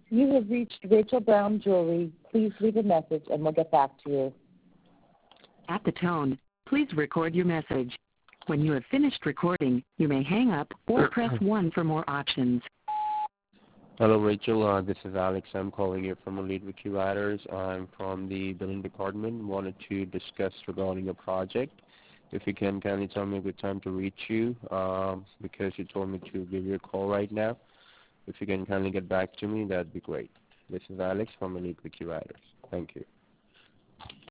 You have reached Rachel Brown Jewelry. Please leave a message and we'll get back to you. At the tone, please record your message. When you have finished recording, you may hang up or press 1 for more options. Hello, Rachel. This is Alex. I'm calling you from Elite Wiki Writers. I'm from the billing department. Wanted to discuss regarding a project. If you can kindly tell me a good time to reach you, because you told me to give you a call right now. If you can kindly get back to me, that'd be great. This is Alex from Elite Wiki Writers. Thank you.